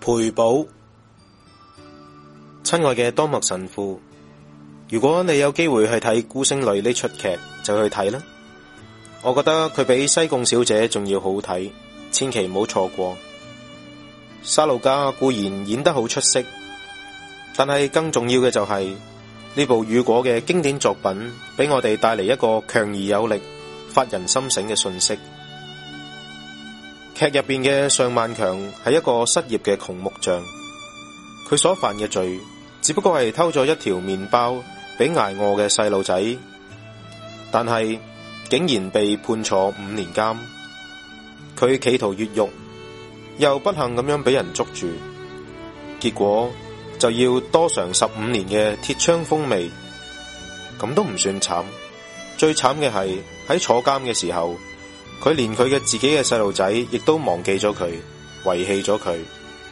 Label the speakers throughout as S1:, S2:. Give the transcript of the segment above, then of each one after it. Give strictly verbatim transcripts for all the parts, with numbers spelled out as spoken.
S1: 賠補。親愛嘅多默神父，如果你有機會去睇《孤星淚》呢出劇，就去睇啦。我覺得佢比西貢小姐仲要好睇，千祈唔好錯過。沙路加固然演得好出色，但係更重要嘅就係、是、呢部雨果嘅經典作品，俾我哋帶嚟一個強而有力、發人心醒嘅訊息。劇入邊嘅尚萬強係一個失業嘅窮木匠，佢所犯嘅罪只不過係偷咗一條麵包俾挨餓嘅細路仔，但係竟然被判坐五年監。佢企圖越獄，又不幸咁樣俾人捉住，結果就要多嘗十五年嘅鐵窗風味。咁都唔算慘，最慘嘅係喺坐監嘅時候，佢連佢嘅自己嘅細路仔亦都忘記咗佢，遺棄咗佢。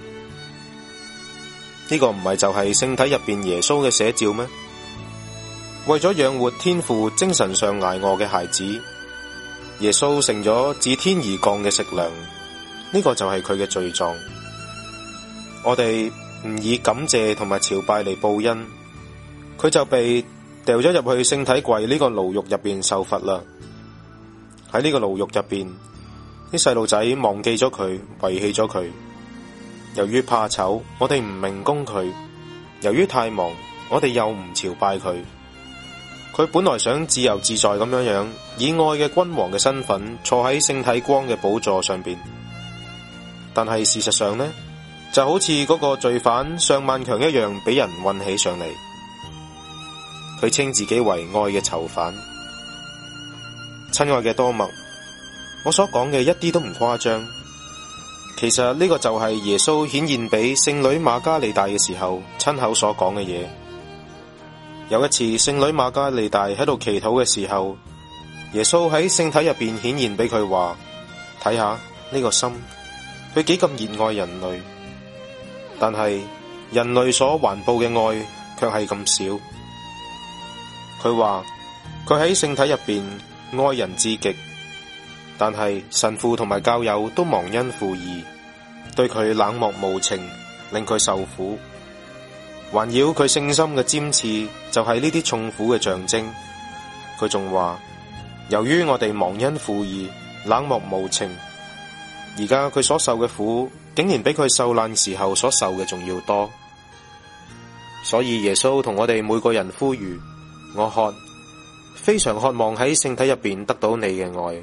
S1: 呢個唔係就係聖體入邊耶穌嘅寫照咩？為咗養活天父精神上挨餓嘅孩子，耶穌成咗自天而降嘅食糧，呢個就係佢嘅罪狀。我哋唔以感謝同埋朝拜嚟報恩，佢就被掉咗入去聖體櫃呢個牢獄入邊受罰啦。喺呢個牢獄入邊，啲細路仔忘記咗佢，遺棄咗佢。由於怕醜，我哋唔明供佢；由於太忙，我哋又唔朝拜佢。佢本來想自由自在咁樣樣，以愛嘅君王嘅身份坐喺聖體光嘅寶座上邊，但係事實上呢，就好似嗰個罪犯尚萬強一樣，俾人運起上嚟。佢稱自己為愛嘅囚犯。親愛嘅多默，我所講嘅一啲都唔誇張。其實呢個就係耶穌顯現俾聖女瑪加利大嘅時候親口所講嘅嘢。有一次聖女瑪加利大喺度祈禱嘅時候，耶穌喺聖體入邊顯現俾佢話：睇下呢個心，佢幾咁熱愛人類，但係人類所環報嘅愛卻係咁少。佢話佢喺聖體入邊愛人至極，但係神父同埋教友都忘恩負義，對佢冷漠無情，令佢受苦。環繞佢聖心嘅尖刺就係呢啲重苦嘅象徵。佢仲話，由於我哋忘恩負義、冷漠無情，而家佢所受嘅苦竟然比佢受難時候所受嘅仲要多。所以耶穌同我哋每個人呼籲：我渴，非常渴望喺聖體入邊得到你嘅愛。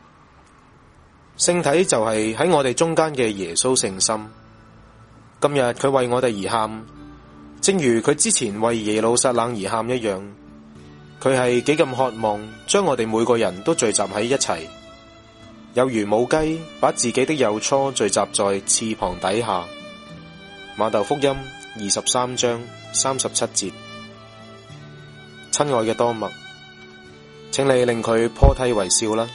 S1: 聖體就係喺我哋中間嘅耶穌聖心。今日佢為我哋而喊，正如佢之前為耶路撒冷而喊一樣。佢係幾咁渴望將我哋每個人都聚集喺一齊，有如母雞把自己的幼雛聚集在翅膀底下。馬竇福音二十三章三十七節。親愛嘅多默，請你令佢破涕為笑啦。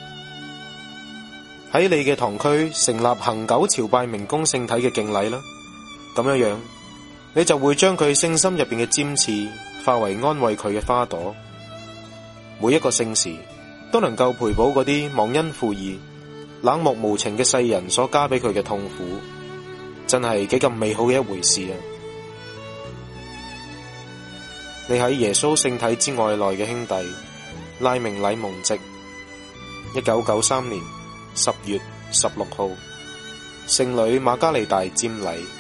S1: 喺你嘅堂區成立恆久朝拜明供聖體嘅敬禮啦，咁樣樣你就會將佢聖心入邊嘅尖刺化為安慰佢嘅花朵。每一個聖時都能夠賠補嗰啲忘恩負義、冷漠無情嘅世人所加俾佢嘅痛苦，真係幾咁美好嘅一回事啊！你喺耶穌聖體之愛內嘅兄弟賴明禮蒙籍，一九九三年十月十六號，聖女瑪加利大瞻禮。